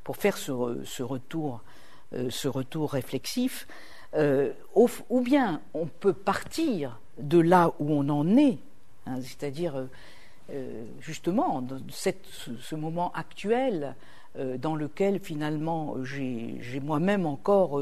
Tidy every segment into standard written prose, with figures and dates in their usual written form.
faire ce retour réflexif, ou bien on peut partir de là où on en est, hein, c'est-à-dire justement ce moment actuel dans lequel finalement j'ai moi-même encore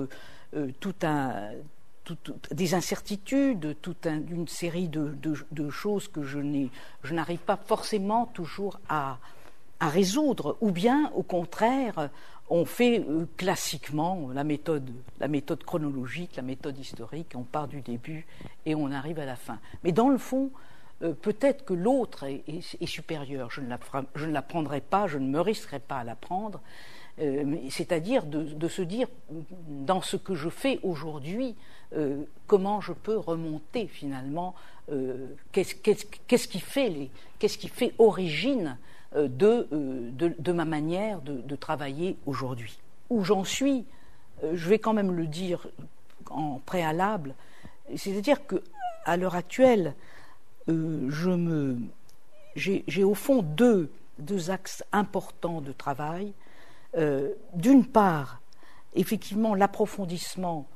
des incertitudes, une série de choses que je n'arrive pas forcément toujours à résoudre, ou bien au contraire on fait classiquement la méthode chronologique, la méthode historique, on part du début et on arrive à la fin. Mais dans le fond, peut-être que l'autre est supérieur, je ne la prendrai pas, je ne me risquerai pas à la prendre, c'est-à-dire de se dire, dans ce que je fais aujourd'hui, comment je peux remonter finalement, qu'est-ce qui fait origine de ma manière de travailler aujourd'hui. Où j'en suis, je vais quand même le dire en préalable, c'est-à-dire qu'à l'heure actuelle, j'ai au fond deux axes importants de travail. D'une part, effectivement, l'approfondissement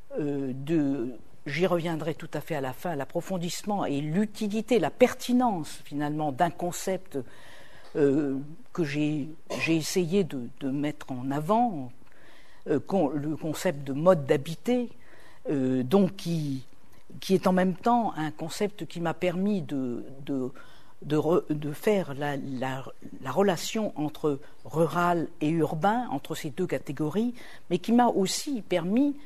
j'y reviendrai tout à fait à la fin, l'approfondissement et l'utilité, la pertinence finalement d'un concept que j'ai essayé de mettre en avant, le concept de mode d'habiter, donc qui est en même temps un concept qui m'a permis de faire la relation entre rural et urbain, entre ces deux catégories, mais qui m'a aussi permis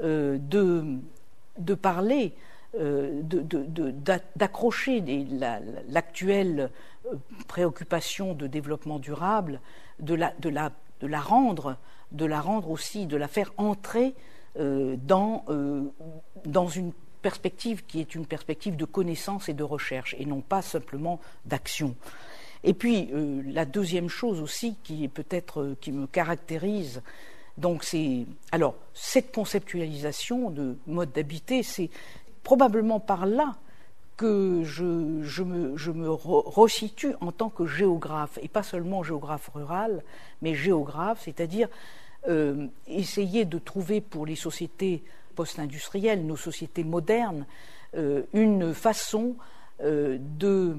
de parler, d'accrocher l'actuelle préoccupation de développement durable, de la rendre aussi, de la faire entrer dans une perspective qui est une perspective de connaissance et de recherche, et non pas simplement d'action. Et puis la deuxième chose aussi qui est peut-être qui me caractérise, donc alors cette conceptualisation de mode d'habiter, c'est probablement par là que je me resitue en tant que géographe, et pas seulement géographe rural, mais géographe, c'est-à-dire essayer de trouver pour les sociétés post-industrielles, nos sociétés modernes, une façon de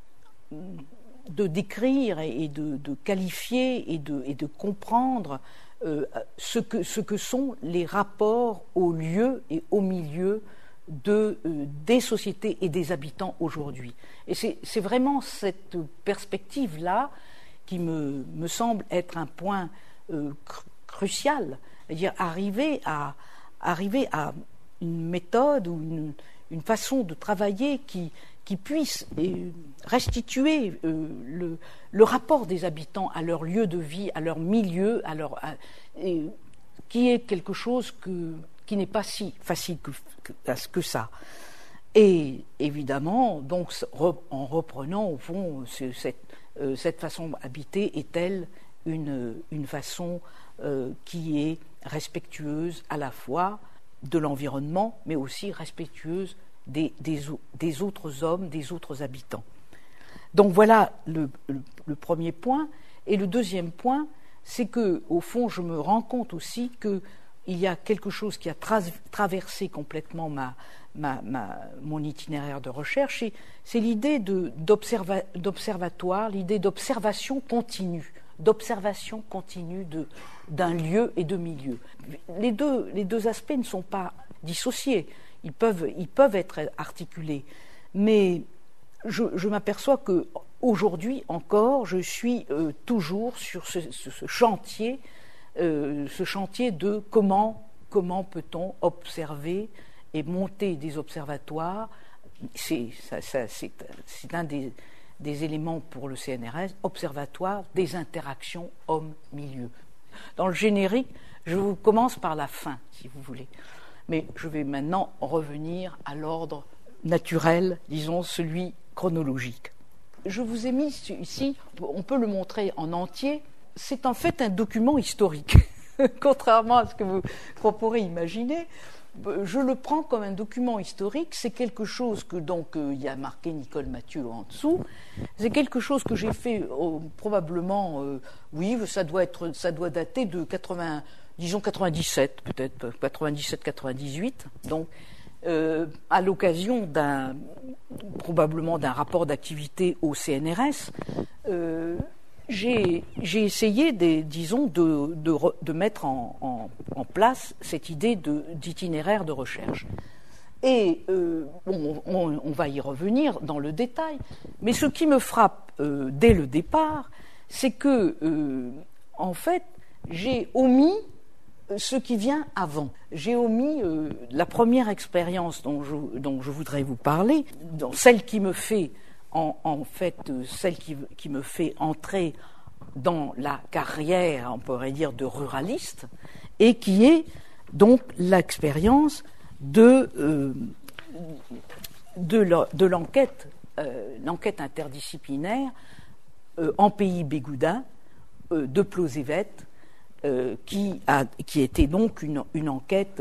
décrire et de qualifier et de comprendre ce que sont les rapports au lieu et au milieu des sociétés et des habitants aujourd'hui. Et c'est vraiment cette perspective-là qui me semble être un point crucial, c'est-à-dire arriver à une méthode ou une façon de travailler qui puisse restituer le rapport des habitants à leur lieu de vie, à leur milieu, qui est quelque chose qui n'est pas si facile que ça. Et évidemment, donc, en reprenant au fond cette façon d'habiter est-elle une façon qui est respectueuse à la fois de l'environnement, mais aussi respectueuse des autres hommes, des autres habitants. Donc voilà le premier point. Et le deuxième point, c'est que, au fond, je me rends compte aussi qu'il y a quelque chose qui a traversé complètement mon itinéraire de recherche, c'est l'idée d'observatoire, l'idée d'observation continue d'un lieu et de milieu. Les deux aspects ne sont pas dissociés, ils peuvent être articulés, mais je m'aperçois que aujourd'hui encore, je suis toujours sur ce chantier de comment peut-on observer et monter des observatoires. C'est un des éléments pour le CNRS, observatoire des interactions homme-milieu. Dans le générique, je vous commence par la fin, si vous voulez. Mais je vais maintenant revenir à l'ordre naturel, disons celui chronologique. Je vous ai mis ici, on peut le montrer en entier, c'est en fait un document historique. Contrairement à ce que vous pourrez imaginer, je le prends comme un document historique. C'est quelque chose que, donc, il y a marqué Nicole Mathieu en dessous. C'est quelque chose que j'ai fait probablement, oui, ça doit dater de 97, peut-être, 97-98. Donc, à l'occasion probablement d'un rapport d'activité au CNRS, j'ai essayé, disons, de mettre en place cette idée d'itinéraire de recherche. Et on va y revenir dans le détail, mais ce qui me frappe dès le départ, c'est que, en fait, j'ai omis ce qui vient avant. J'ai omis la première expérience dont je voudrais vous parler, celle qui me fait celle qui me fait entrer dans la carrière, on pourrait dire, de ruraliste, et qui est donc l'expérience de l'enquête interdisciplinaire en pays bégoudin de Plosévet, qui était donc une enquête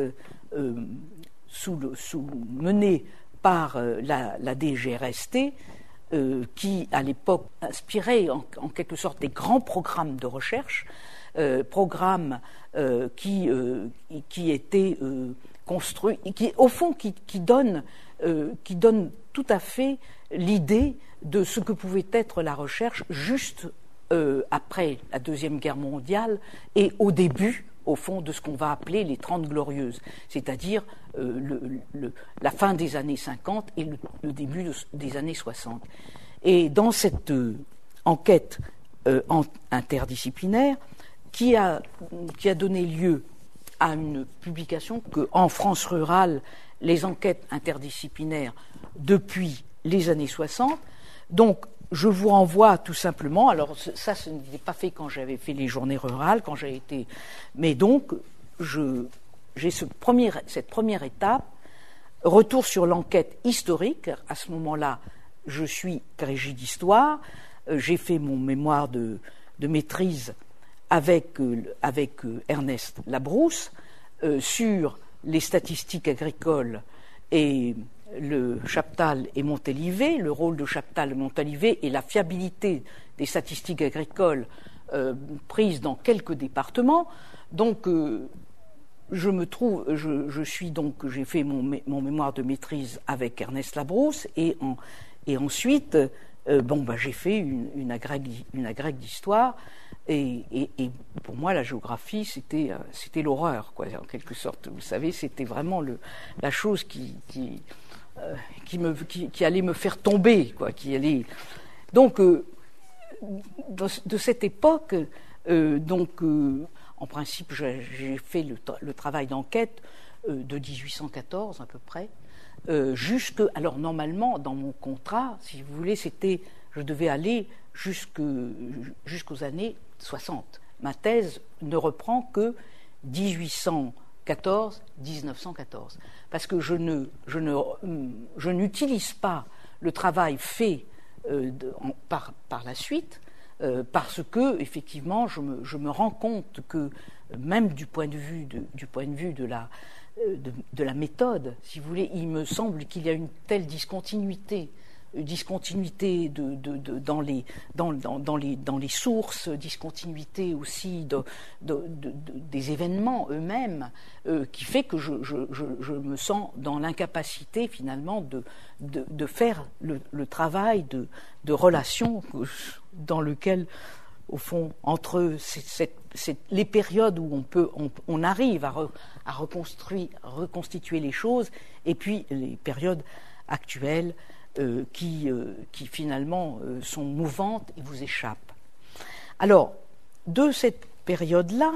menée par la DGRST, qui à l'époque inspirait en quelque sorte des grands programmes de recherche, programmes qui étaient construits, au fond qui donnent tout à fait l'idée de ce que pouvait être la recherche juste après la Deuxième Guerre mondiale et au début, au fond, de ce qu'on va appeler les 30 Glorieuses, c'est-à-dire la fin des années 50 et le début des années 60. Et dans cette enquête interdisciplinaire qui a donné lieu à une publication qu'en France rurale, les enquêtes interdisciplinaires depuis les années 60, donc je vous renvoie tout simplement, alors ça ce n'était pas fait quand j'avais fait les journées rurales, mais donc j'ai cette première étape, retour sur l'enquête historique. À ce moment-là, je suis agrégé d'histoire, j'ai fait mon mémoire de maîtrise avec Ernest Labrousse sur les statistiques agricoles et le Chaptal et Montalivet, le rôle de Chaptal et Montalivet et la fiabilité des statistiques agricoles prises dans quelques départements. Donc, j'ai fait mon mémoire de maîtrise avec Ernest Labrousse et ensuite, j'ai fait une agrègue d'histoire et pour moi la géographie c'était l'horreur, quoi, en quelque sorte. Vous savez, c'était vraiment la chose qui allait me faire tomber, quoi, Donc, de cette époque, en principe, j'ai fait le travail d'enquête de 1814 à peu près, alors normalement, dans mon contrat, si vous voulez, je devais aller jusqu'aux années 60. Ma thèse ne reprend que 1814-1914, parce que je n'utilise pas le travail fait par la suite, parce que effectivement je me rends compte que même du point de vue de la méthode, si vous voulez, il me semble qu'il y a une telle discontinuité dans les sources, discontinuité aussi des événements eux-mêmes, qui fait que je me sens dans l'incapacité finalement de faire le travail de relation dans lequel, au fond, entre les périodes où on arrive à reconstituer les choses, et puis les périodes actuelles qui finalement sont mouvantes et vous échappent. Alors, de cette période-là,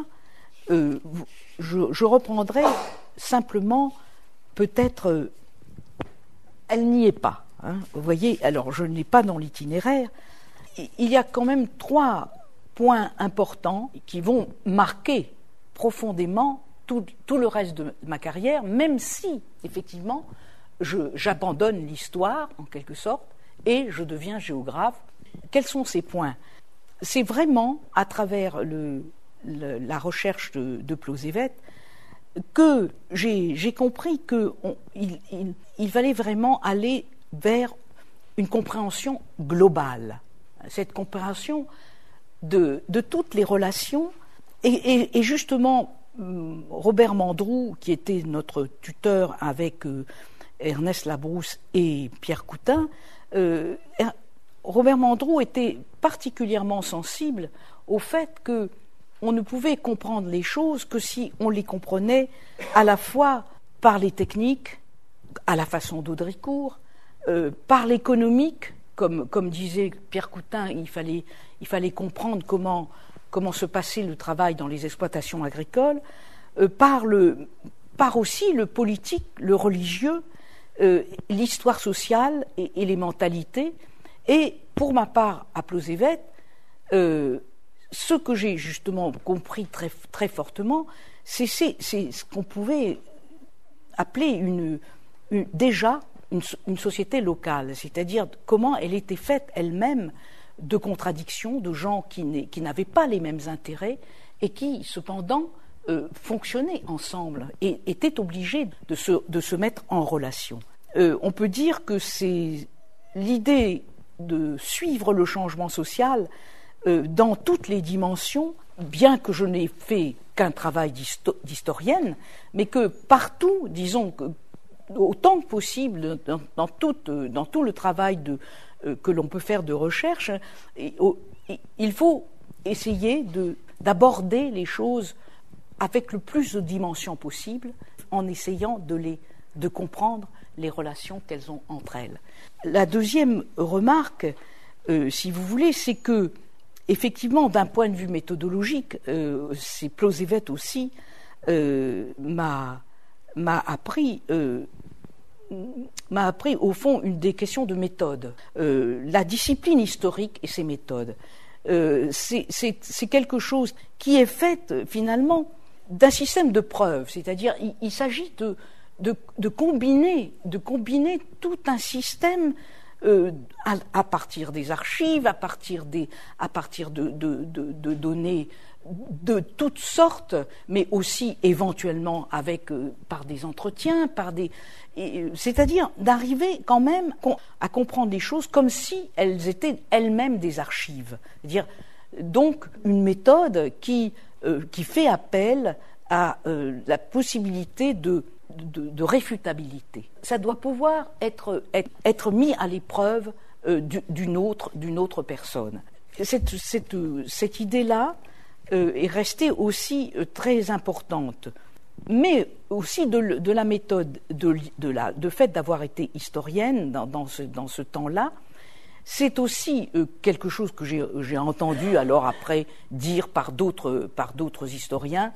je reprendrai simplement, peut-être, elle n'y est pas. Hein, vous voyez, alors je n'ai pas dans l'itinéraire. Il y a quand même 3 points importants qui vont marquer profondément tout le reste de ma carrière, même si, effectivement, j'abandonne l'histoire, en quelque sorte, et je deviens géographe. Quels sont ces points ? C'est vraiment, à travers la recherche de Plosévet, que j'ai compris qu'il fallait vraiment aller vers une compréhension globale, cette compréhension de toutes les relations. Et justement, Robert Mandrou, qui était notre tuteur avec Ernest Labrousse et Pierre Coutin, Robert Mandrou était particulièrement sensible au fait qu'on ne pouvait comprendre les choses que si on les comprenait à la fois par les techniques, à la façon d'Audricourt, par l'économique, comme disait Pierre Coutin, il fallait comprendre comment se passait le travail dans les exploitations agricoles, par aussi le politique, le religieux, l'histoire sociale et les mentalités. Et pour ma part, à Plauzévet, ce que j'ai justement compris très, très fortement, c'est ce qu'on pouvait appeler déjà une société locale, c'est-à-dire comment elle était faite elle-même de contradictions, de gens qui n'avaient pas les mêmes intérêts et qui, cependant, fonctionnaient ensemble et étaient obligés de se mettre en relation. On peut dire que c'est l'idée de suivre le changement social dans toutes les dimensions, bien que je n'ai fait qu'un travail d'historienne, mais que partout, disons, autant que possible, dans tout le travail que l'on peut faire de recherche, il faut essayer d'aborder les choses avec le plus de dimensions possible, en essayant de comprendre les relations qu'elles ont entre elles. La deuxième remarque, si vous voulez, c'est que, effectivement, d'un point de vue méthodologique, c'est Plauzévet aussi m'a appris au fond des questions de méthode. La discipline historique et ses méthodes. C'est quelque chose qui est fait finalement d'un système de preuves, c'est-à-dire il s'agit de combiner tout un système à partir des archives, à partir de données de toutes sortes, mais aussi éventuellement par des entretiens, c'est-à-dire d'arriver quand même à comprendre les choses comme si elles étaient elles-mêmes des archives. C'est-à-dire donc une méthode qui fait appel à la possibilité de réfutabilité. Ça doit pouvoir être mis à l'épreuve d'une autre personne. Cette idée-là est restée aussi très importante, mais aussi de la méthode, de fait d'avoir été historienne dans ce temps-là. C'est aussi quelque chose que j'ai entendu alors après dire par d'autres historiens.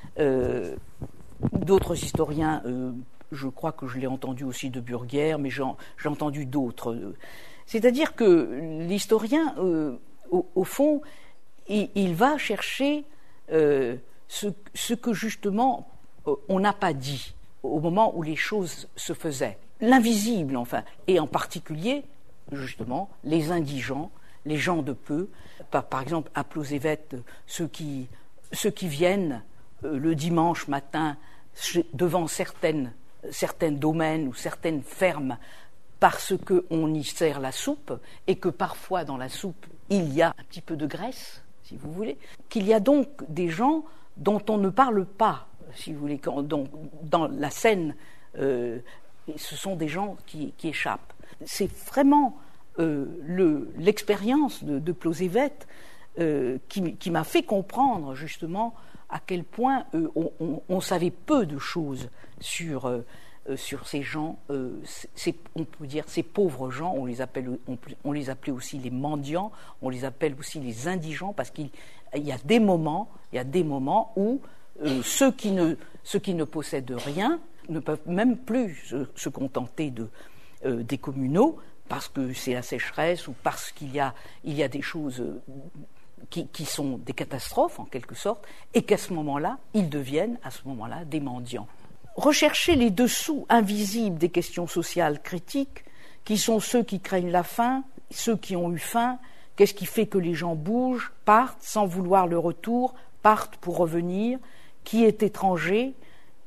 D'autres historiens, je crois que je l'ai entendu aussi de Burguière, mais j'ai entendu d'autres. C'est-à-dire que l'historien, au fond, il va chercher ce que justement on n'a pas dit au moment où les choses se faisaient. L'invisible, enfin, et en particulier, justement, les indigents, les gens de peu. Par exemple, à Plauzévet, ceux qui viennent le dimanche matin devant certains domaines ou certaines fermes parce qu'on y sert la soupe et que parfois dans la soupe il y a un petit peu de graisse, si vous voulez, qu'il y a donc des gens dont on ne parle pas, si vous voulez, dans la scène, ce sont des gens qui échappent. C'est vraiment l'expérience de Plauzévet qui m'a fait comprendre justement à quel point on savait peu de choses sur ces gens, on peut dire ces pauvres gens, on les appelait aussi les mendiants, on les appelle aussi les indigents, parce qu'il y a des moments où ceux qui ne possèdent rien ne peuvent même plus se contenter des communaux, parce que c'est la sécheresse ou parce qu'il y a des choses qui sont des catastrophes en quelque sorte, et qu'à ce moment-là, ils deviennent à ce moment-là des mendiants. Rechercher les dessous invisibles des questions sociales critiques, qui sont ceux qui craignent la faim, ceux qui ont eu faim, qu'est-ce qui fait que les gens bougent, partent sans vouloir le retour, partent pour revenir, qui est étranger,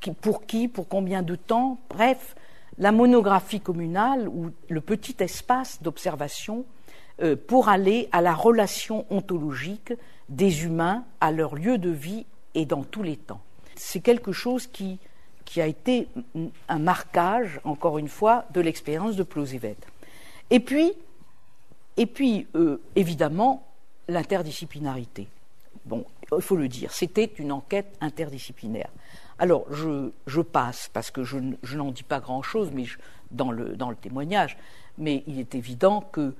pour combien de temps. Bref, la monographie communale ou le petit espace d'observation pour aller à la relation ontologique des humains à leur lieu de vie et dans tous les temps. C'est quelque chose qui a été un marquage, encore une fois, de l'expérience de Plozévet. Et puis évidemment, l'interdisciplinarité. Bon, il faut le dire, c'était une enquête interdisciplinaire. Alors, je passe, parce que je n'en dis pas grand-chose dans le témoignage, mais il est évident que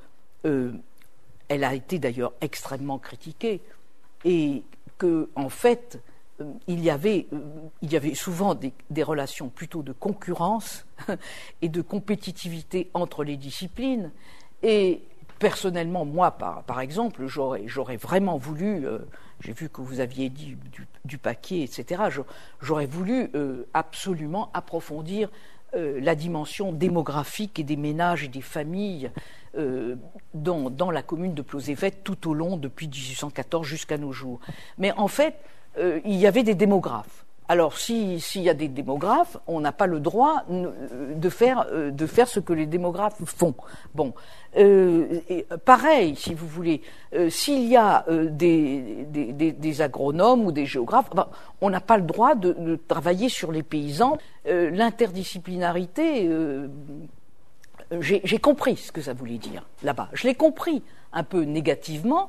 elle a été d'ailleurs extrêmement critiquée, et que, en fait, il y avait souvent des relations plutôt de concurrence et de compétitivité entre les disciplines. Et personnellement, moi, par exemple, j'aurais vraiment voulu, j'ai vu que vous aviez dit du paquet, etc., j'aurais voulu absolument approfondir la dimension démographique et des ménages et des familles dans la commune de Plozévet tout au long, depuis 1814 jusqu'à nos jours. Mais en fait, il y avait des démographes. Alors, s'il y a des démographes, on n'a pas le droit de faire ce que les démographes font. Bon, et pareil, si vous voulez, s'il y a des agronomes ou des géographes, on n'a pas le droit de travailler sur les paysans. L'interdisciplinarité, j'ai compris ce que ça voulait dire là-bas. Je l'ai compris un peu négativement.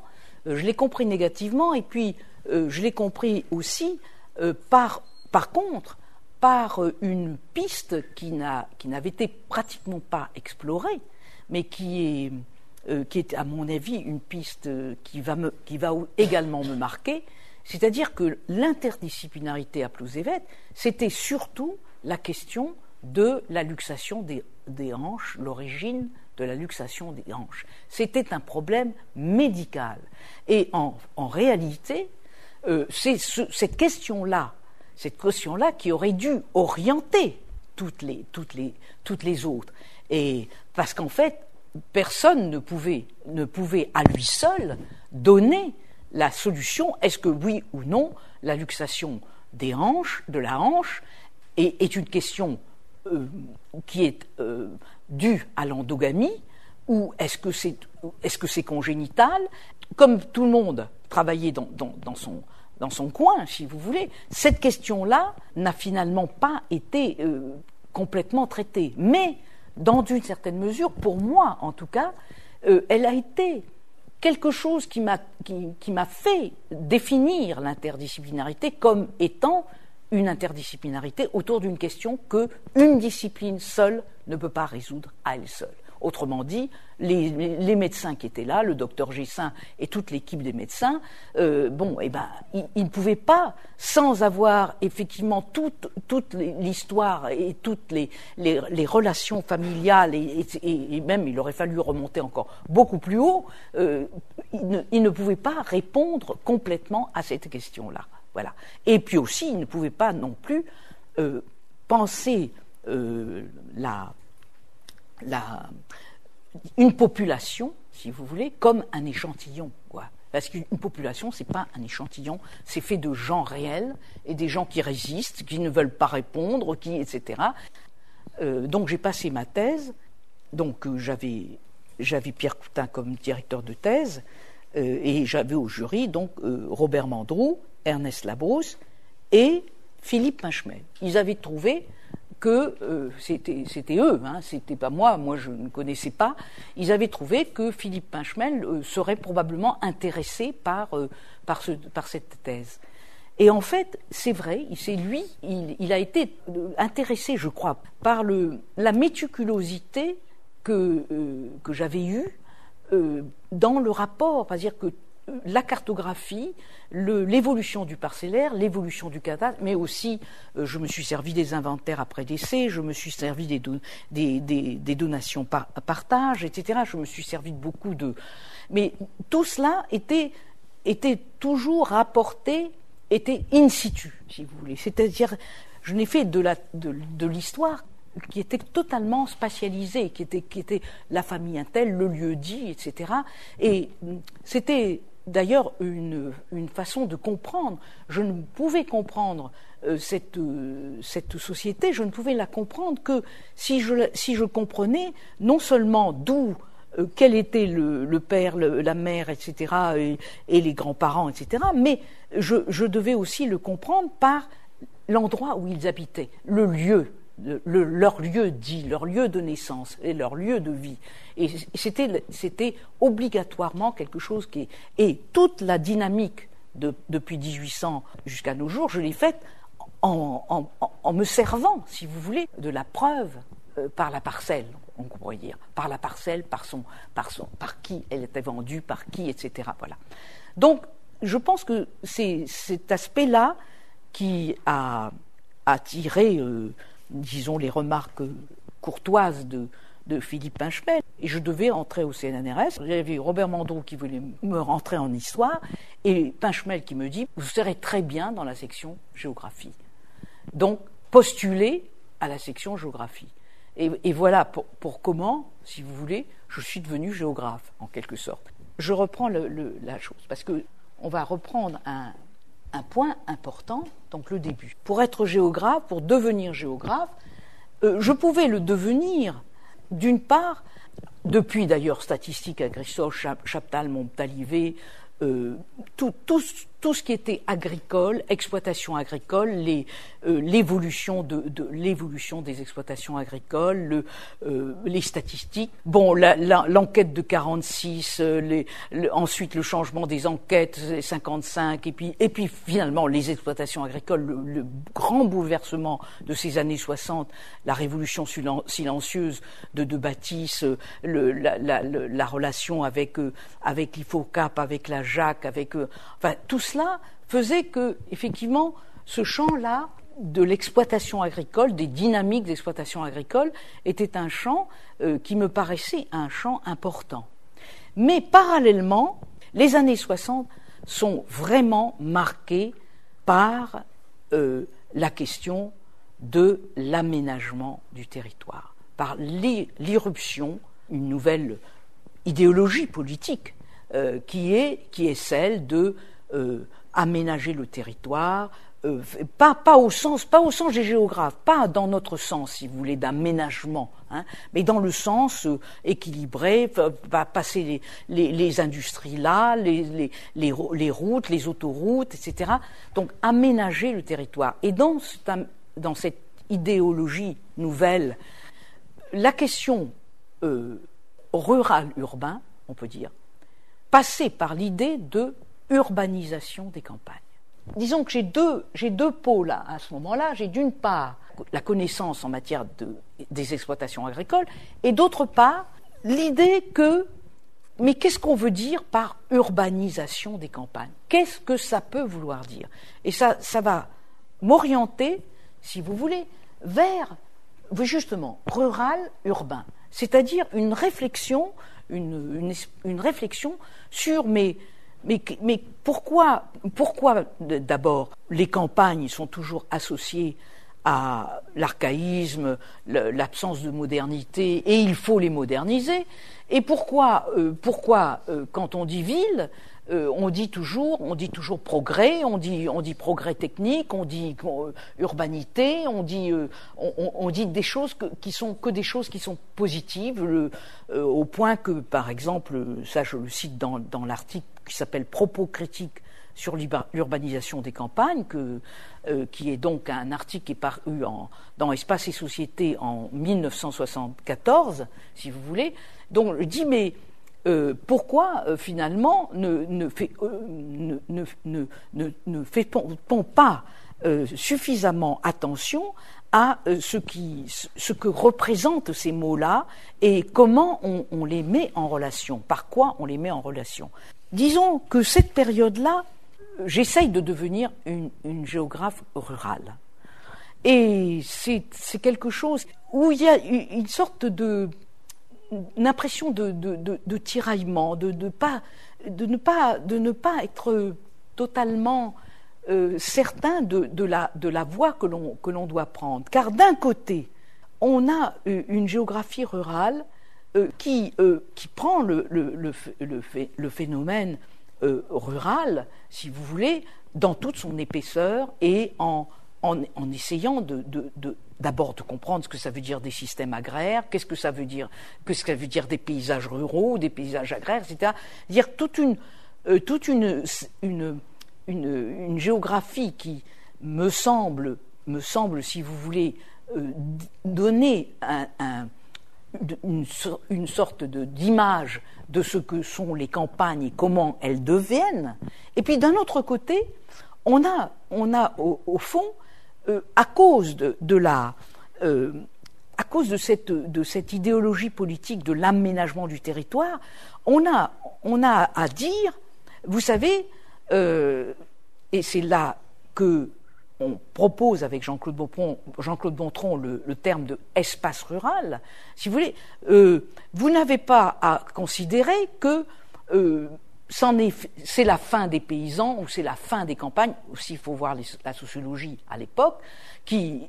Et puis je l'ai compris aussi par contre, par une piste qui n'avait été pratiquement pas explorée, mais qui est, à mon avis, une piste qui va également me marquer, c'est-à-dire que l'interdisciplinarité à Plozévet, c'était surtout la question de la luxation des hanches, l'origine de la luxation des hanches. C'était un problème médical. Et en réalité, c'est cette question-là qui aurait dû orienter toutes les autres. Et parce qu'en fait, personne ne pouvait à lui seul donner la solution. Est-ce que oui ou non, la luxation de la hanche, est une question qui est due à l'endogamie, ou est-ce que c'est congénital? Comme tout le monde travaillait dans son coin, si vous voulez, cette question-là n'a finalement pas été complètement traitée. Mais, dans une certaine mesure, pour moi en tout cas, elle a été quelque chose qui m'a fait définir l'interdisciplinarité comme étant une interdisciplinarité autour d'une question qu'une discipline seule ne peut pas résoudre à elle seule. Autrement dit, les médecins qui étaient là, le docteur Gessin et toute l'équipe des médecins, ils ne pouvaient pas, sans avoir effectivement toute l'histoire et toutes les relations familiales, et même il aurait fallu remonter encore beaucoup plus haut, ils ne pouvaient pas répondre complètement à cette question-là. Voilà. Et puis aussi, ils ne pouvaient pas non plus penser une population, si vous voulez, comme un échantillon, quoi. Parce qu'une population, c'est pas un échantillon, c'est fait de gens réels et des gens qui résistent, qui ne veulent pas répondre, etc. Donc j'ai passé ma thèse. Donc j'avais Pierre Coutin comme directeur de thèse et j'avais au jury donc Robert Mandroux, Ernest Labrousse et Philippe Pinchemel. Ils avaient trouvé que c'était eux, c'était pas moi je ne connaissais pas. Ils avaient trouvé que Philippe Pinchemel serait probablement intéressé par cette thèse. Et en fait, c'est vrai, c'est lui, il a été intéressé, je crois, par la méticulosité que j'avais eue dans le rapport, c'est-à-dire que la cartographie, l'évolution du parcellaire, l'évolution du cadastre, mais aussi je me suis servi des inventaires après décès, je me suis servi des donations par partage, etc. Je me suis servi de beaucoup de... Mais tout cela était toujours rapporté, était in situ, si vous voulez. C'est-à-dire, je n'ai fait de l'histoire qui était totalement spatialisée, qui était la famille un tel, le lieu dit, etc. Et c'était d'ailleurs une façon de comprendre. Je ne pouvais comprendre cette société, je ne pouvais la comprendre que si je comprenais non seulement d'où, quel était le père, la mère, etc., et les grands-parents, etc., mais je devais aussi le comprendre par l'endroit où ils habitaient, le lieu, leur lieu dit, leur lieu de naissance et leur lieu de vie. Et c'était obligatoirement quelque chose qui... Et toute la dynamique depuis 1800 jusqu'à nos jours, je l'ai faite en me servant, si vous voulez, de la preuve par la parcelle, on pourrait dire, par la parcelle, par qui elle était vendue, par qui, etc. Voilà. Donc, je pense que c'est cet aspect-là qui a attiré, disons, les remarques courtoises de Philippe Pinchemel. Et je devais entrer au CNRS. J'avais Robert Mandrou qui voulait me rentrer en histoire et Pinchemel qui me dit « Vous serez très bien dans la section géographie ». Donc, postulez à la section géographie. Et voilà pour comment, si vous voulez, je suis devenu géographe, en quelque sorte. Je reprends la chose, parce qu'on va reprendre un point important, donc le début. Pour être géographe, pour devenir géographe, je pouvais le devenir, d'une part, depuis d'ailleurs Statistique Agricole, Chaptal, Montalivet, tout ce qui était agricole, exploitation agricole, l'évolution des exploitations agricoles, les statistiques. Bon, l'enquête de 46, ensuite le changement des enquêtes 55, et puis finalement les exploitations agricoles, le grand bouleversement de ces années 60, la révolution silencieuse de Baptiste, la relation avec l'IFOCAP, avec la Jacques, enfin tout cela faisait que, effectivement, ce champ-là de l'exploitation agricole, des dynamiques d'exploitation agricole, était un champ qui me paraissait un champ important. Mais parallèlement, les années 60 sont vraiment marquées par la question de l'aménagement du territoire, par l'irruption, une nouvelle idéologie politique qui est celle de aménager le territoire, pas au sens des géographes, pas dans notre sens, si vous voulez, d'aménagement, mais dans le sens équilibré, va passer les industries là, les routes, les autoroutes, etc. Donc aménager le territoire. Et dans cette idéologie nouvelle, la question rural-urbain, on peut dire, passait par l'idée de urbanisation des campagnes. Disons que j'ai deux pôles à ce moment-là. J'ai d'une part la connaissance en matière des exploitations agricoles et d'autre part l'idée mais qu'est-ce qu'on veut dire par urbanisation des campagnes ? Qu'est-ce que ça peut vouloir dire ? Et ça va m'orienter, si vous voulez, vers justement rural-urbain, c'est-à-dire une réflexion sur mais pourquoi d'abord les campagnes sont toujours associées à l'archaïsme, l'absence de modernité, et il faut les moderniser, et pourquoi quand on dit ville, on dit toujours progrès, on dit progrès technique, on dit urbanité, on dit des choses qui sont positives, au point que, par exemple, ça je le cite dans l'article qui s'appelle Propos critiques sur l'urbanisation des campagnes, qui est donc un article qui est paru dans Espace et Société en 1974, si vous voulez. Donc je dis pourquoi finalement ne fait-on pas suffisamment attention à ce que représentent ces mots-là et comment on les met en relation, par quoi on les met en relation. Disons que cette période-là, j'essaye de devenir une géographe rurale. Et c'est quelque chose où il y a une sorte une impression de tiraillement, de ne pas être totalement certain de la voie que l'on doit prendre. Car d'un côté, on a une géographie rurale qui prend le phénomène rurale, si vous voulez, dans toute son épaisseur et en essayant d'abord de comprendre ce que ça veut dire des systèmes agraires, qu'est-ce que ça veut dire des paysages ruraux, des paysages agraires, etc. C'est-à-dire toute une géographie qui me semble, si vous voulez, donner une sorte d'image de ce que sont les campagnes et comment elles deviennent. Et puis d'un autre côté, on a au fond, à cause de cette idéologie politique de l'aménagement du territoire, on a à dire, vous savez, et c'est là que on propose avec Jean-Claude Bontron le terme de espace rural. Si vous voulez, vous n'avez pas à considérer que c'est la fin des paysans ou c'est la fin des campagnes. Aussi, il faut voir la sociologie à l'époque qui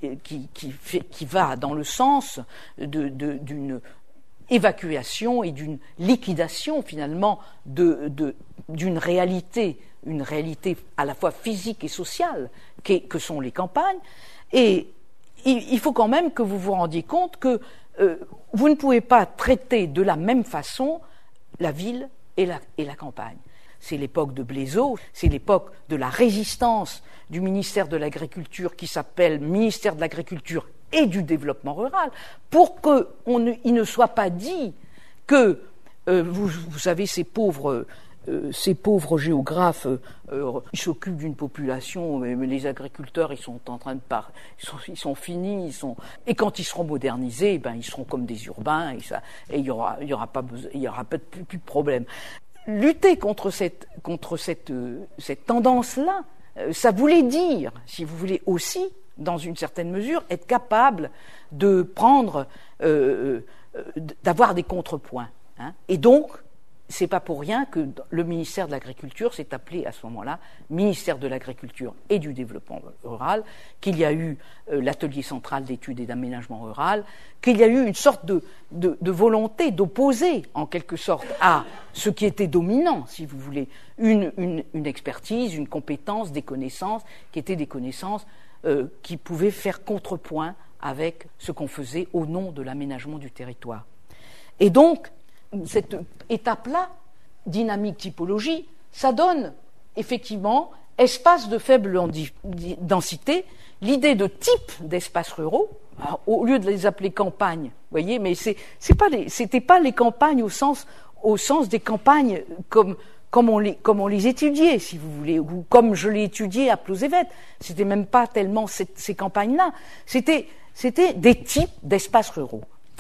va dans le sens d'une évacuation et d'une liquidation finalement d'une réalité, une réalité à la fois physique et sociale que sont les campagnes. Et il faut quand même que vous vous rendiez compte que vous ne pouvez pas traiter de la même façon la ville et la campagne. C'est l'époque de Blaiseau, c'est l'époque de la résistance du ministère de l'Agriculture qui s'appelle ministère de l'Agriculture et du Développement rural, pour qu'il ne soit pas dit que, vous savez, ces pauvres géographes, ils s'occupent d'une population, mais les agriculteurs, ils sont en train de ils sont finis, et quand ils seront modernisés, ils seront comme des urbains, et il y aura plus de problème. Lutter contre cette tendance-là, ça voulait dire, si vous voulez aussi, dans une certaine mesure, être capable de prendre, d'avoir des contrepoints. Hein. Et donc, c'est pas pour rien que le ministère de l'Agriculture s'est appelé à ce moment-là ministère de l'Agriculture et du Développement rural, qu'il y a eu l'atelier central d'études et d'aménagement rural, qu'il y a eu une sorte de volonté d'opposer en quelque sorte à ce qui était dominant, si vous voulez, une expertise, une compétence, des connaissances qui étaient des connaissances qui pouvaient faire contrepoint avec ce qu'on faisait au nom de l'aménagement du territoire. Et donc, cette étape-là, dynamique typologie, ça donne effectivement espace de faible densité, l'idée de type d'espaces ruraux, alors, au lieu de les appeler campagnes, vous voyez, mais c'était pas les campagnes au sens des campagnes comme on les étudiait, si vous voulez, ou comme je l'ai étudié à Plozévet. C'était même pas tellement ces campagnes-là, c'était des types d'espaces ruraux.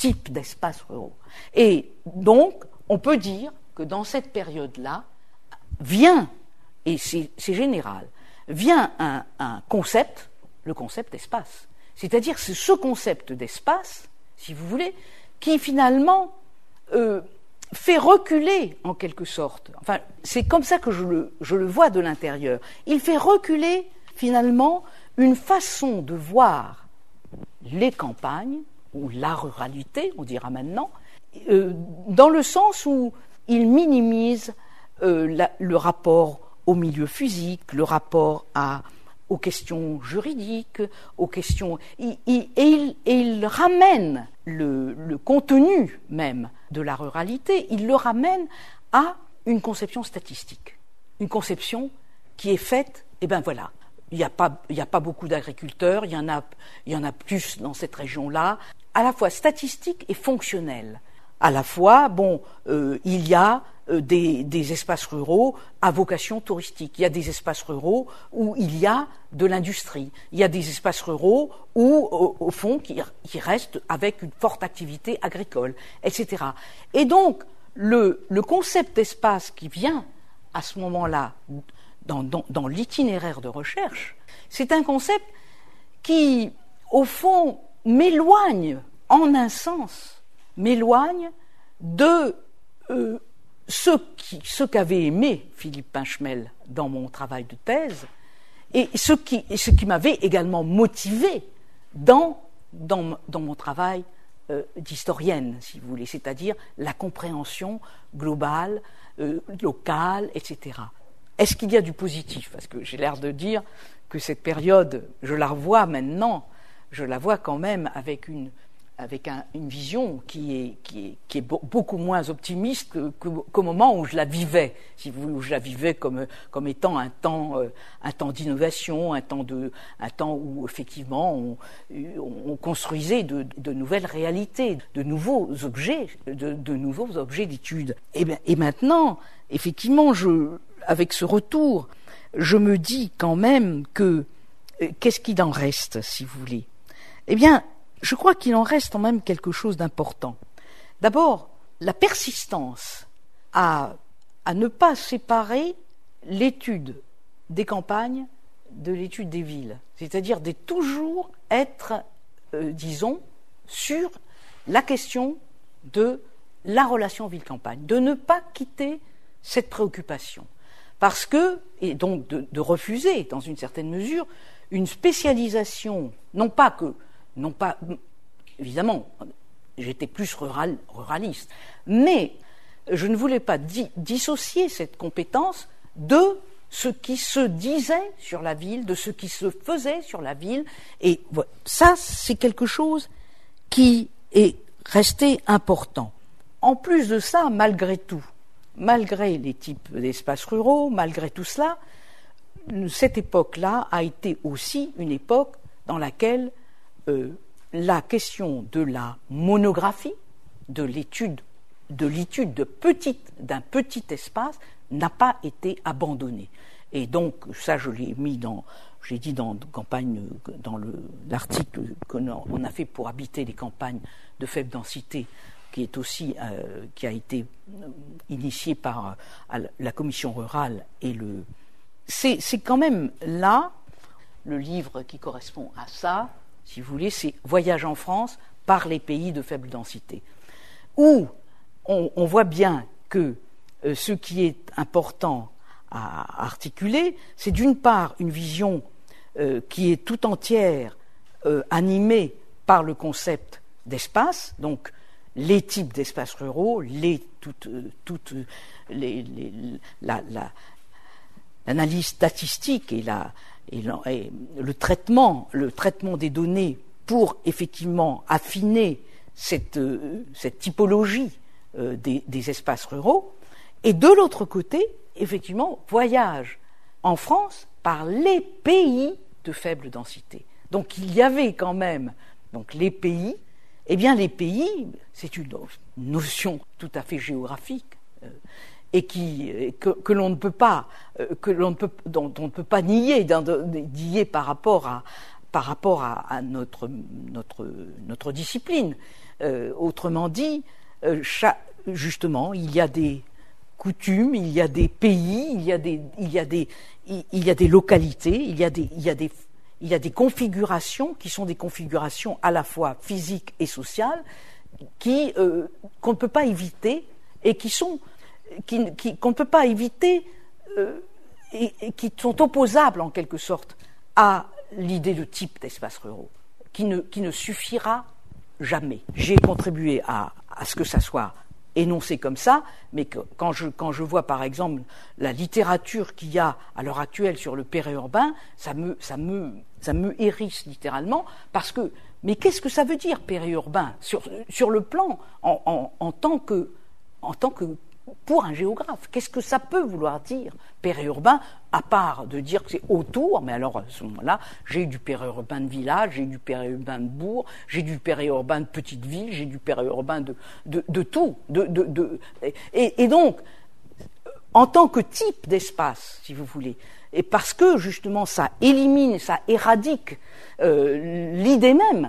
Et donc, on peut dire que dans cette période-là, vient, et c'est général, vient un concept, le concept d'espace. C'est-à-dire, c'est ce concept d'espace, si vous voulez, qui finalement fait reculer, en quelque sorte, enfin, c'est comme ça que je le vois de l'intérieur, il fait reculer, finalement, une façon de voir les campagnes, ou la ruralité, on dira maintenant, dans le sens où il minimise le rapport au milieu physique, le rapport aux questions juridiques, aux questions... Et il ramène le contenu même de la ruralité, il le ramène à une conception statistique. Une conception qui est faite, voilà, il n'y a pas beaucoup d'agriculteurs, il y en a plus dans cette région-là, à la fois statistique et fonctionnelle. À la fois, il y a des espaces ruraux à vocation touristique. Il y a des espaces ruraux où il y a de l'industrie. Il y a des espaces ruraux où, au fond, qui restent avec une forte activité agricole, etc. Et donc, le concept d'espace qui vient à ce moment-là dans l'itinéraire de recherche, c'est un concept qui, au fond, m'éloigne, en un sens, de ce qu'avait aimé Philippe Pinchemel dans mon travail de thèse, et ce qui m'avait également motivé dans mon travail d'historienne, si vous voulez, c'est-à-dire la compréhension globale, locale, etc. Est-ce qu'il y a du positif? Parce que j'ai l'air de dire que cette période, je la revois maintenant, je la vois quand même avec une vision qui est beaucoup moins optimiste qu'au moment où je la vivais, si vous voulez, où je la vivais comme étant un temps d'innovation, un temps où effectivement on construisait de nouvelles réalités, de nouveaux objets d'étude. Et maintenant, effectivement, avec ce retour, je me dis quand même que qu'est-ce qu'il en reste, si vous voulez? Eh bien, je crois qu'il en reste quand même quelque chose d'important. D'abord, la persistance à ne pas séparer l'étude des campagnes de l'étude des villes. C'est-à-dire de toujours être, disons, sur la question de la relation ville-campagne, de ne pas quitter cette préoccupation. Parce que, et donc de refuser, dans une certaine mesure, une spécialisation, non pas, évidemment, j'étais plus ruraliste, mais je ne voulais pas dissocier cette compétence de ce qui se disait sur la ville, de ce qui se faisait sur la ville, et ça, c'est quelque chose qui est resté important. En plus de ça, malgré tout, malgré les types d'espaces ruraux, malgré tout cela, cette époque-là a été aussi une époque dans laquelle la question de la monographie, de l'étude d'un petit espace n'a pas été abandonnée. Et donc, ça, je l'ai dit dans l'article qu'on a fait pour habiter les campagnes de faible densité, qui a été initié par la commission rurale c'est quand même là le livre qui correspond à ça, si vous voulez, c'est Voyage en France par les pays de faible densité, où on voit bien que ce qui est important à articuler, c'est d'une part une vision qui est tout entière animée par le concept d'espace, donc les types d'espaces ruraux, l'analyse statistique et le traitement des données pour effectivement affiner cette typologie des espaces ruraux, et de l'autre côté, effectivement, voyage en France par les pays de faible densité. Donc il y avait quand même les pays. Eh bien, les pays, c'est une notion tout à fait géographique et dont on ne peut pas nier par rapport à notre discipline. Autrement dit, justement, il y a des coutumes, il y a des pays, il y a des localités, il y a des configurations qui sont des configurations à la fois physiques et sociales qu'on ne peut pas éviter et qu'on ne peut pas éviter et qui sont opposables en quelque sorte à l'idée de type d'espace ruraux, qui ne suffira jamais. J'ai contribué à ce que ça soit énoncé comme ça, mais quand je vois par exemple la littérature qu'il y a à l'heure actuelle sur le périurbain, ça me hérisse littéralement, parce que mais qu'est-ce que ça veut dire périurbain sur le plan en tant que pour un géographe, qu'est-ce que ça peut vouloir dire périurbain, à part de dire que c'est autour? Mais alors à ce moment-là, j'ai du périurbain de village, j'ai du périurbain de bourg, j'ai du périurbain de petite ville, j'ai du périurbain de tout, et donc en tant que type d'espace, si vous voulez, et parce que justement ça élimine, ça éradique l'idée même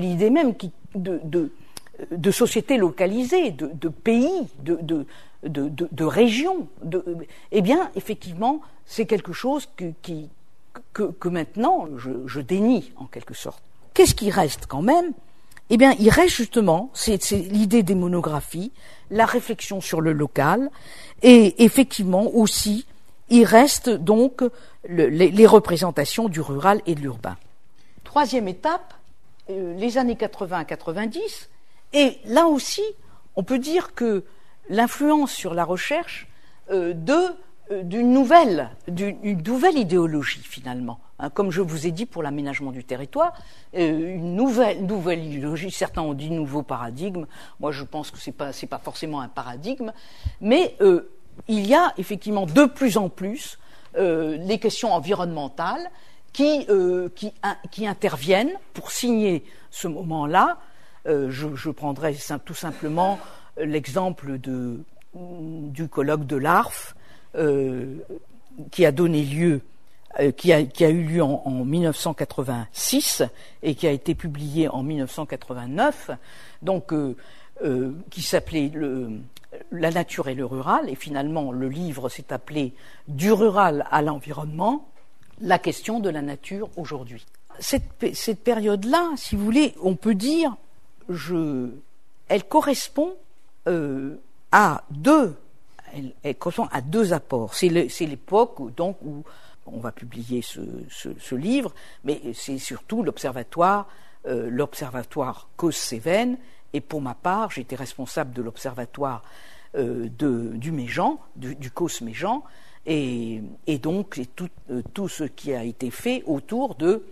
de société localisée, de pays, de régions, eh bien, effectivement, c'est quelque chose que maintenant je dénie en quelque sorte. Qu'est-ce qui reste quand même? Eh bien, il reste justement, c'est l'idée des monographies, la réflexion sur le local, et effectivement aussi, il reste donc les représentations du rural et de l'urbain. Troisième étape, les années 80-90, Et là aussi, on peut dire que l'influence sur la recherche d'une nouvelle idéologie, finalement. Comme je vous ai dit pour l'aménagement du territoire, une nouvelle idéologie. Certains ont dit nouveau paradigme. Moi, je pense que c'est pas forcément un paradigme, mais il y a effectivement de plus en plus les questions environnementales qui interviennent pour signer ce moment-là. Je prendrai tout simplement l'exemple du colloque de l'ARF qui a donné lieu, qui a eu lieu en 1986 et qui a été publié en 1989, donc qui s'appelait La nature et le rural, et finalement le livre s'est appelé Du rural à l'environnement, la question de la nature aujourd'hui. Cette période-là, si vous voulez, on peut dire, elle correspond à deux apports. C'est l'époque donc où on va publier ce livre, mais c'est surtout l'observatoire Causse-Cévennes, et pour ma part, j'étais responsable de l'observatoire du Méjean, du Causse-Méjean, et donc tout ce qui a été fait autour de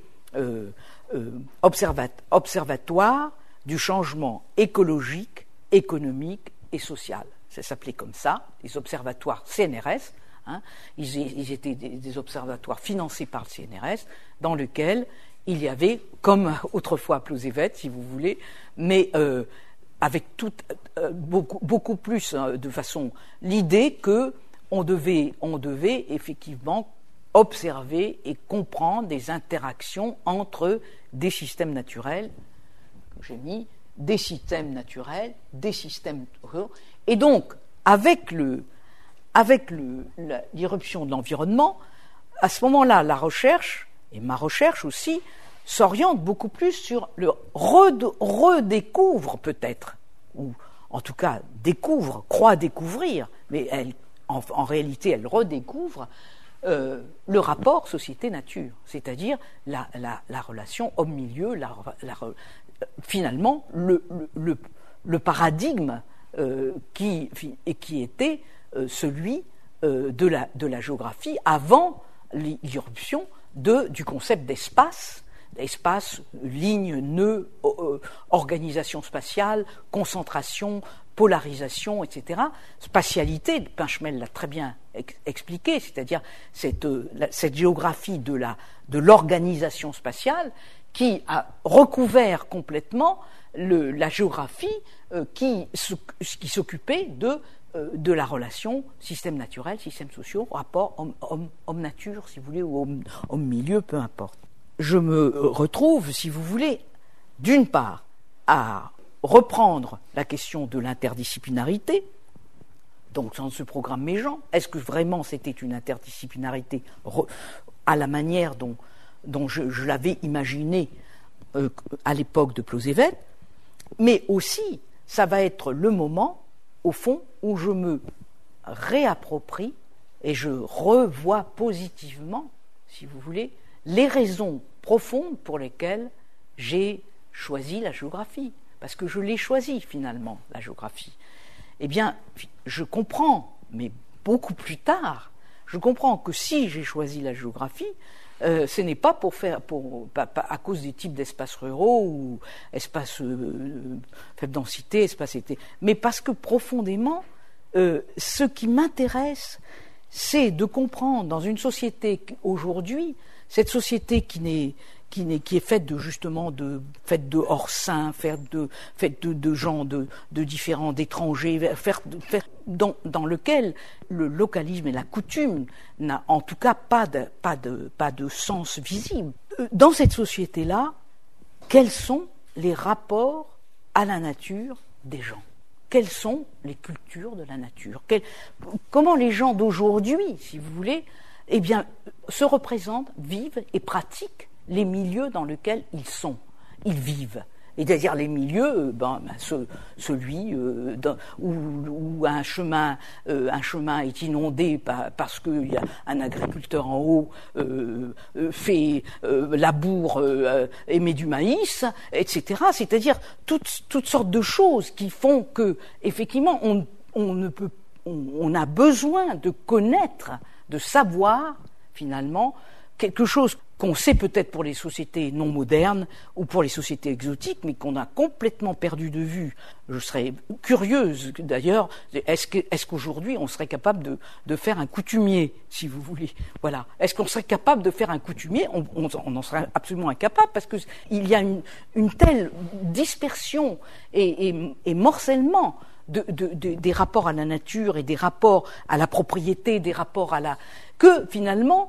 observatoire du changement écologique, économique et social. Ça s'appelait comme ça, les observatoires CNRS. Ils étaient des observatoires financés par le CNRS, dans lesquels il y avait, comme autrefois à Plozévet, si vous voulez, mais avec beaucoup plus de façon l'idée que on devait effectivement observer et comprendre des interactions entre des systèmes naturels, que j'ai mis, des systèmes naturels, des systèmes ruraux, et donc avec l'irruption de l'environnement, à ce moment-là, la recherche, et ma recherche aussi, s'oriente beaucoup plus sur le redécouvre peut-être, ou en tout cas croit découvrir, mais en réalité elle redécouvre le rapport société-nature, c'est-à-dire la relation homme-milieu, finalement le paradigme qui était celui de la géographie avant l'irruption du concept d'espace, ligne, nœud, organisation spatiale, concentration, polarisation, etc. Spatialité, Pinchemel l'a très bien expliqué, c'est-à-dire cette géographie de l'organisation spatiale qui a recouvert complètement la géographie qui s'occupait de la relation système naturel, système social, rapport homme-nature, si vous voulez, ou homme-milieu, peu importe. Je me retrouve, si vous voulez, d'une part, à reprendre la question de l'interdisciplinarité, donc dans ce programme Méjean. Est-ce que vraiment c'était une interdisciplinarité à la manière dont je l'avais imaginé à l'époque de Plozévet, mais aussi, ça va être le moment, au fond, où je me réapproprie et je revois positivement, si vous voulez, les raisons profondes pour lesquelles j'ai choisi la géographie. Parce que je l'ai choisi, finalement, la géographie. Eh bien, je comprends, mais beaucoup plus tard, je comprends que si j'ai choisi la géographie, ce n'est pas à cause des types d'espaces ruraux ou espaces faible densité, espaces été, mais parce que profondément, ce qui m'intéresse, c'est de comprendre dans une société aujourd'hui, cette société qui est faite de hors-saints, faite de gens de différents, d'étrangers, dans lequel le localisme et la coutume n'a en tout cas pas de sens visible. Dans cette société-là, quels sont les rapports à la nature des gens ? Quelles sont les cultures de la nature ? Comment les gens d'aujourd'hui, si vous voulez, eh bien, se représentent, vivent et pratiquent les milieux dans lesquels ils vivent. c'est-à-dire les milieux, celui où un chemin est inondé parce qu'il y a un agriculteur en haut laboure et met du maïs, etc. C'est-à-dire toutes sortes de choses qui font que effectivement on a besoin de connaître, de savoir finalement quelque chose qu'on sait peut-être pour les sociétés non modernes ou pour les sociétés exotiques, mais qu'on a complètement perdu de vue. Je serais curieuse d'ailleurs, est-ce qu'aujourd'hui on serait capable de faire un coutumier, si vous voulez? Voilà. Est-ce qu'on serait capable de faire un coutumier? On en serait absolument incapable, parce qu'il y a une telle dispersion et morcellement des rapports à la nature et des rapports à la propriété, des rapports que finalement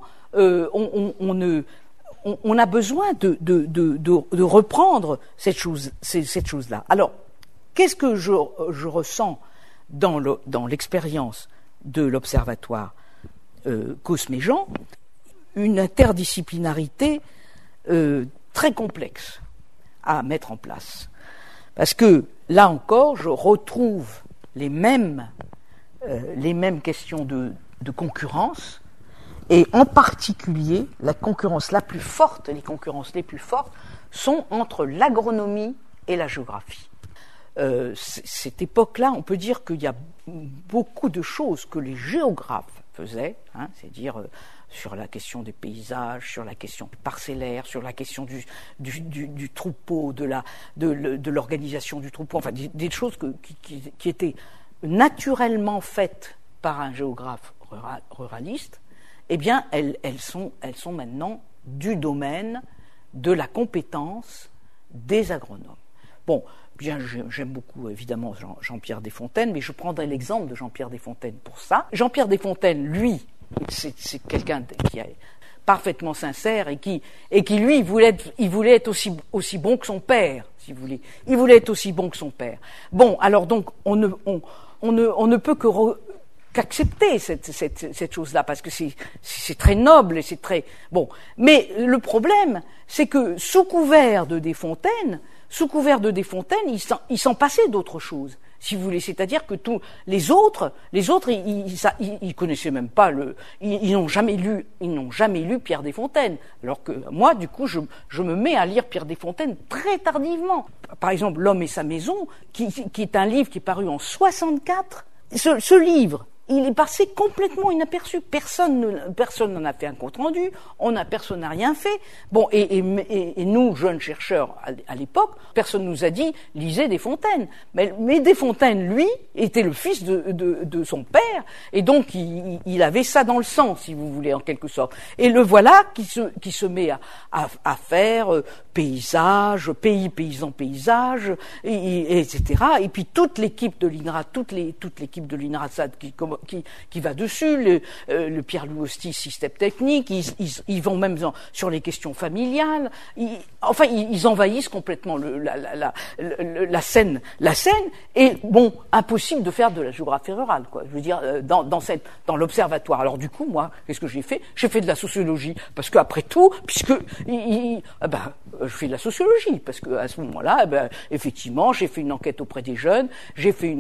on a besoin de reprendre cette chose-là. Alors, qu'est-ce que je ressens dans l'expérience de l'Observatoire Cosme-Jean? Une interdisciplinarité très complexe à mettre en place. Parce que, là encore, je retrouve les mêmes questions de concurrence, et en particulier, la concurrence la plus forte, les concurrences les plus fortes, sont entre l'agronomie et la géographie. Cette époque-là, on peut dire qu'il y a beaucoup de choses que les géographes faisaient, c'est-à-dire sur la question des paysages, sur la question parcellaire, sur la question du troupeau, de l'organisation du troupeau, enfin des choses qui étaient naturellement faites par un géographe ruraliste. Eh bien, elles sont maintenant du domaine de la compétence des agronomes. Bon, bien, j'aime beaucoup, évidemment, Jean-Pierre Desfontaines, mais je prendrai l'exemple de Jean-Pierre Desfontaines pour ça. Jean-Pierre Desfontaines, lui, c'est quelqu'un qui est parfaitement sincère et qui lui, il voulait être aussi bon que son père, si vous voulez. Il voulait être aussi bon que son père. Bon, alors donc, on ne peut qu'accepter cette chose-là, parce que c'est très noble et c'est très bon. Mais le problème, c'est que sous couvert de Desfontaines, il s'en passait d'autres choses, si vous voulez. C'est-à-dire que tous les autres, ils connaissaient même pas ils n'ont jamais lu Pierre Desfontaines. Alors que moi, du coup, je me mets à lire Pierre Desfontaines très tardivement. Par exemple, L'Homme et sa maison, qui est un livre qui est paru en 64. Ce livre, il est passé complètement inaperçu. Personne n'en a fait un compte-rendu, personne n'a rien fait. Bon, et nous, jeunes chercheurs à l'époque, personne nous a dit « lisez Desfontaines ». Mais Desfontaines, lui, était le fils de son père, et donc il avait ça dans le sang, si vous voulez, en quelque sorte. Et le voilà qui se met à faire paysage, pays, paysan, paysage, etc. Et puis toute l'équipe de l'INRA, toute l'équipe de l'INRA qui va dessus, le Pierre-Louis Hosty, système technique, ils vont même sur les questions familiales, ils envahissent complètement la scène, et bon, impossible de faire de la géographie rurale, quoi. Je veux dire, dans l'observatoire. Alors du coup, moi, qu'est-ce que j'ai fait? J'ai fait de la sociologie, parce qu'après tout, je fais de la sociologie, parce que à ce moment-là, effectivement, j'ai fait une enquête auprès des jeunes, j'ai fait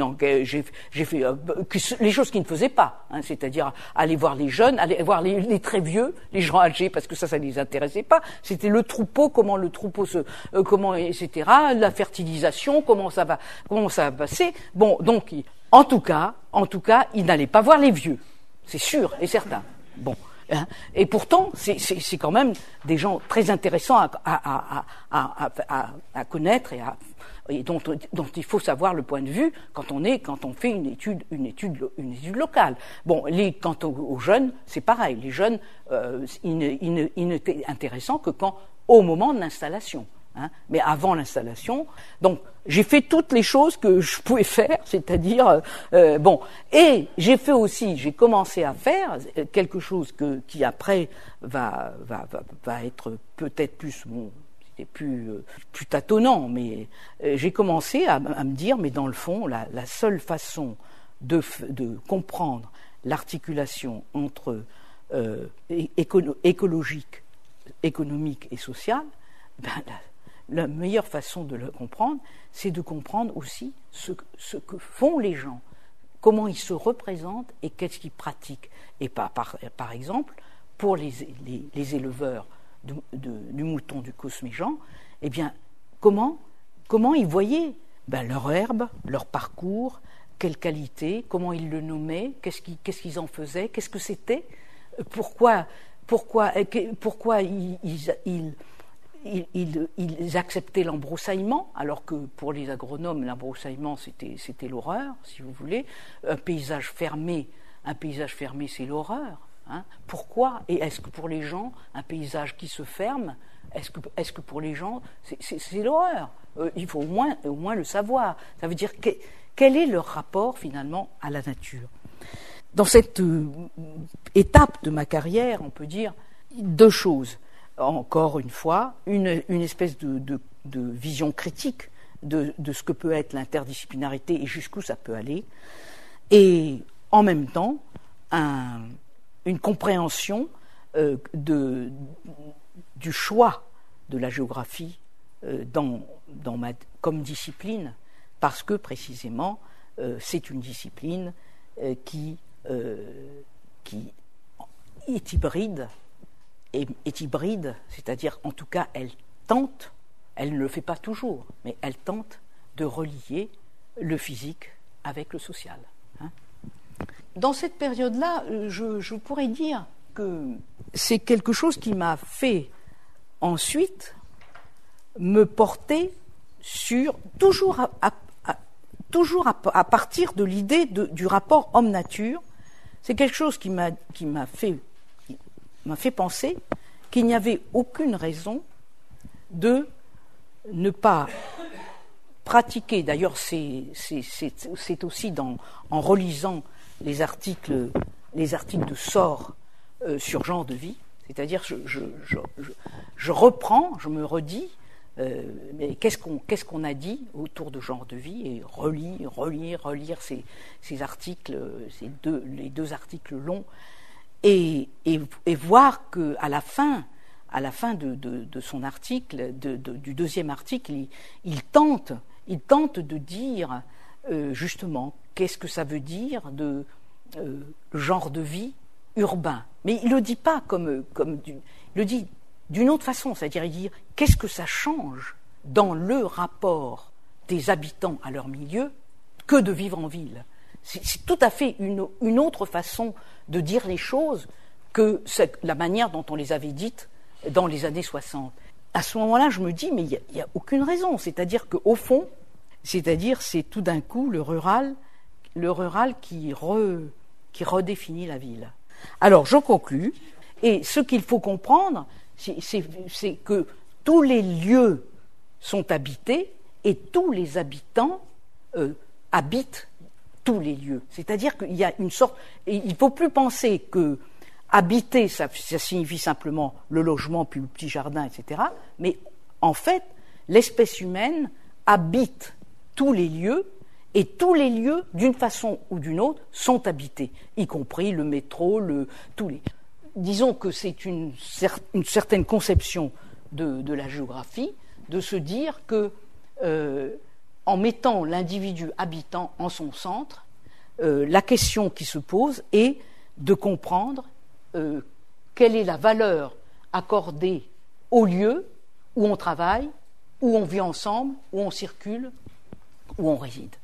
les choses qui ne faisaient pas, c'est-à-dire aller voir les jeunes, aller voir les très vieux, les gens âgés, parce que ça les intéressait pas. C'était le troupeau, comment le troupeau etc. La fertilisation, comment ça va passer. Bon, donc, en tout cas, il n'allait pas voir les vieux, c'est sûr et certain. Bon. Et pourtant, c'est quand même des gens très intéressants à connaître et dont il faut savoir le point de vue quand on fait une étude locale. Bon, quant aux jeunes, c'est pareil. Les jeunes, ils n'étaient intéressants que au moment de l'installation. Mais avant l'installation, donc j'ai fait toutes les choses que je pouvais faire, c'est-à-dire et j'ai commencé à faire quelque chose qui après va être peut-être plus c'était plus tâtonnant, mais j'ai commencé à me dire, mais dans le fond, la seule façon de comprendre l'articulation entre écologique, économique et sociale, la meilleure façon de le comprendre, c'est de comprendre aussi ce que font les gens, comment ils se représentent et qu'est-ce qu'ils pratiquent. Et par exemple, pour les éleveurs du mouton du Cosméjean, eh bien, comment ils voyaient leur herbe, leur parcours, quelle qualité, comment ils le nommaient, qu'est-ce qu'ils en faisaient, qu'est-ce que c'était, pourquoi ils acceptaient l'embroussaillement, alors que pour les agronomes, l'embroussaillement, c'était l'horreur, si vous voulez. Un paysage fermé, c'est l'horreur. Hein. Pourquoi? Et est-ce que pour les gens, un paysage qui se ferme, est-ce que pour les gens, c'est l'horreur? Il faut au moins le savoir. Ça veut dire quel est leur rapport, finalement, à la nature. Dans cette étape de ma carrière, on peut dire deux choses. Encore une fois, une espèce de vision critique de ce que peut être l'interdisciplinarité et jusqu'où ça peut aller, et en même temps une compréhension du choix de la géographie comme discipline, parce que précisément c'est une discipline qui est hybride. Est hybride, c'est-à-dire en tout cas elle ne le fait pas toujours, mais elle tente de relier le physique avec le social. Hein. Dans cette période-là, je pourrais dire que c'est quelque chose qui m'a fait ensuite me porter sur, toujours à partir de l'idée du rapport homme-nature, c'est quelque chose qui m'a fait penser qu'il n'y avait aucune raison de ne pas pratiquer. D'ailleurs, c'est aussi en relisant les articles de Sor sur genre de vie, c'est-à-dire je reprends, je me redis, mais qu'est-ce qu'on a dit autour de genre de vie, et relire ces articles, les deux articles longs, et voir qu'à la fin de son article, du deuxième article, il tente de dire justement qu'est-ce que ça veut dire de genre de vie urbain. Mais il ne le dit pas il le dit d'une autre façon, c'est-à-dire il dit qu'est-ce que ça change dans le rapport des habitants à leur milieu que de vivre en ville. C'est tout à fait une autre façon de dire les choses que la manière dont on les avait dites dans les années 60. À ce moment-là, je me dis, mais il n'y a aucune raison. C'est-à-dire qu'au fond, c'est tout d'un coup le rural qui redéfinit la ville. Alors, je conclus. Et ce qu'il faut comprendre, c'est que tous les lieux sont habités et tous les habitants habitent tous les lieux. C'est-à-dire qu'il y a une sorte... Il ne faut plus penser que habiter, ça signifie simplement le logement, puis le petit jardin, etc. Mais en fait, l'espèce humaine habite tous les lieux, et tous les lieux, d'une façon ou d'une autre, sont habités, y compris le métro, tous les... Disons que c'est une certaine conception de la géographie, de se dire que en mettant l'individu habitant en son centre, la question qui se pose est de comprendre quelle est la valeur accordée au lieu où on travaille, où on vit ensemble, où on circule, où on réside.